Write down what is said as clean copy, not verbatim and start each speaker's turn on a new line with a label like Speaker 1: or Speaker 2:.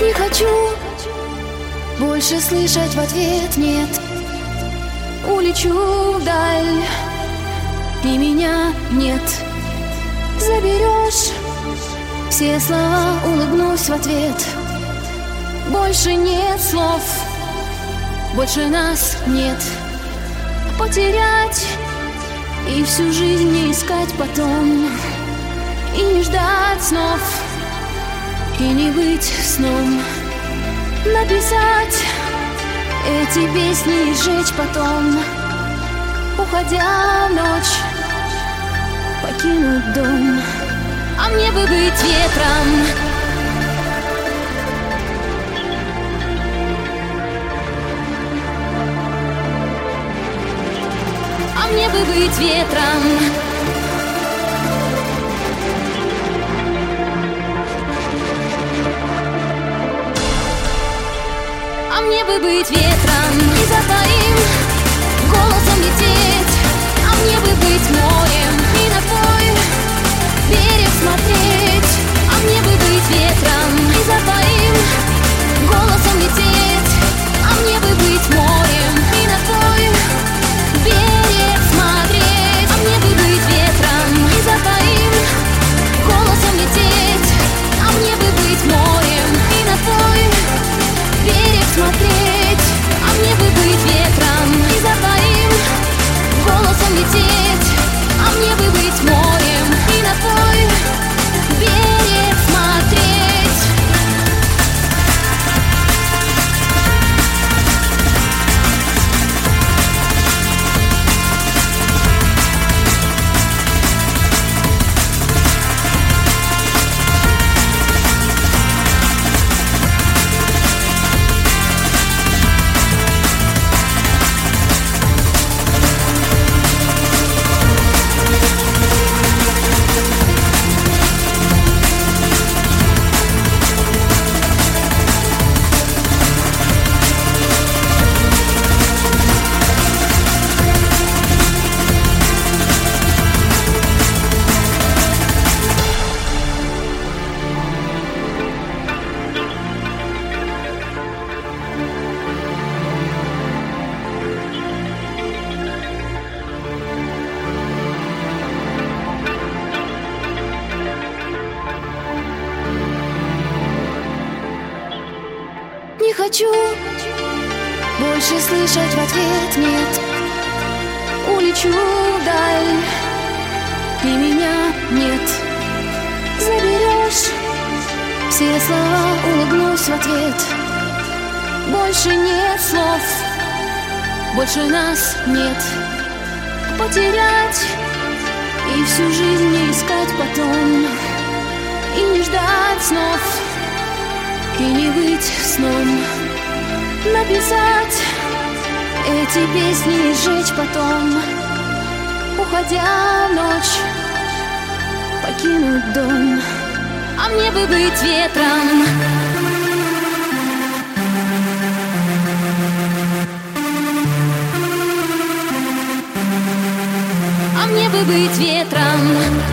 Speaker 1: Не хочу больше слышать в ответ нет. Улечу вдаль, и меня нет. Заберешь все слова, улыбнусь в ответ. Больше нет слов, больше нас нет. Потерять и всю жизнь не искать потом, и не ждать снов, и не быть сном. Написать эти песни и сжечь потом, уходя в ночь, покинуть дом. А мне бы быть ветром, а мне бы быть ветром. А мне бы быть ветром и за твоим голосом лететь. А мне бы быть морем и на твой берег смотреть. А мне бы быть ветром и за твоим голосом лететь. А мне бы быть морем и на твой берег смотреть. А мне бы быть ветром и за твоим голосом лететь. А мне бы быть морем и на твой берег смотреть. А мне бы быть ветром и за твоим голосом лететь. А мне бы быть морем и на твой берег смотреть. Не хочу больше слышать в ответ нет. Улечу вдаль, и меня нет. Заберешь все слова, улыбнусь в ответ. Больше нет слов, больше нас нет. Потерять и всю жизнь не искать потом, и не ждать снов, и не быть сном. Написать эти песни и сжечь потом, уходя в ночь, покинуть дом. А мне бы быть ветром, а мне бы быть ветром.